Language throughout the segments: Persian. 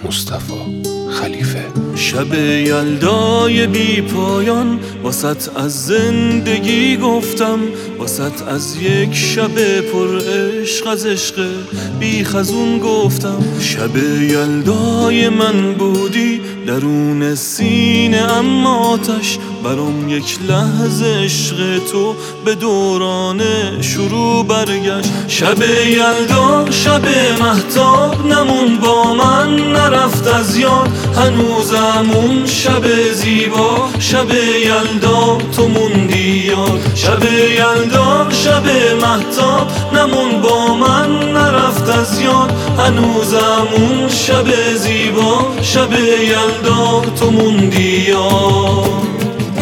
مصطفی خلیفه. شب یلدای بی پایان واسط از زندگی گفتم، واسط از یک شب پر عشق از عشق بی خزون گفتم. شب یلدای من بودی درون سینه اما آتش، برام یک لحظه عشق تو به دوران شروع برگشت. شب یلدا شب مهتاب نموند با من، نرفت از یاد هنوزمون شب زیبا. شب یلدا تو موندی یاد، شب یلدا شب مهتاب نموند با من، نرفت از یاد هنوزمون شب زیبا. شب یلدا تو موندی یاد.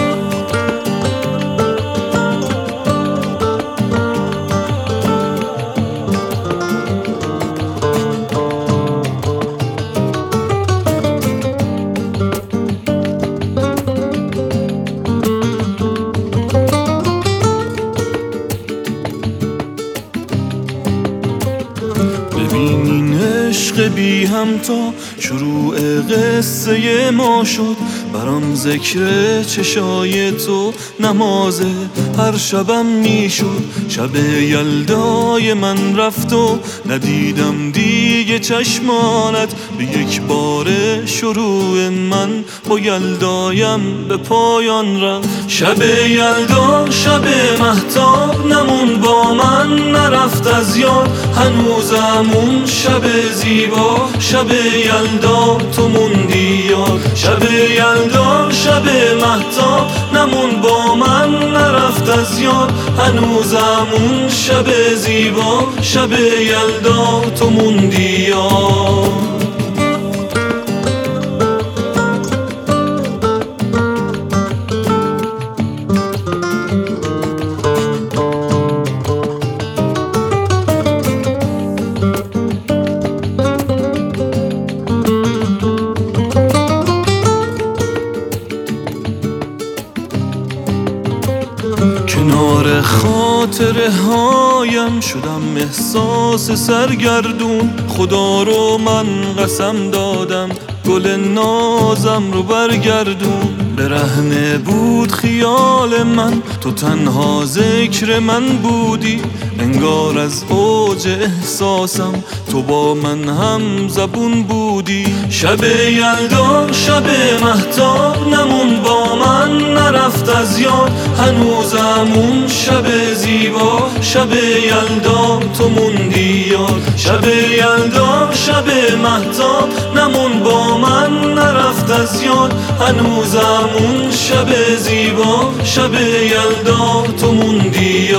ببینین عشق بی همتا شروع قصه ما شد، برام ذکر چشای تو نماز هر شبم میشد. شب یلدای من رفت و ندیدم دیگه چشمانت، به یک بار شروع من با یلدایم به پایان رفت. شب یلدا شب مهتاب نموند با من، نرفت از یاد هنوزمون شب زیبا. شب یلدا تو موندی یاد، شب یلدا شب مهتاب نموند با من، نرفت از یاد هنوزمون شب زیبا. شب یلدا تو موندی یاد. کنار خاطره هایم شدم احساس سرگردون، خدا رو من قسم دادم گل نازم رو برگردون. برهنه بود خیال من، تو تنها ذکر من بودی، انگار از اوج احساسم تو با من هم زبون بودی. شب یلدا شب مهتاب نموند با من، نرفت از یاد هنوزمون شب زیبا. شب یلدا تو موندی یاد، شب یلدا شب مهتاب نموند با من، نرفت از یاد هنوزمون شب زیبا. شب یلدا تو موندی یاد.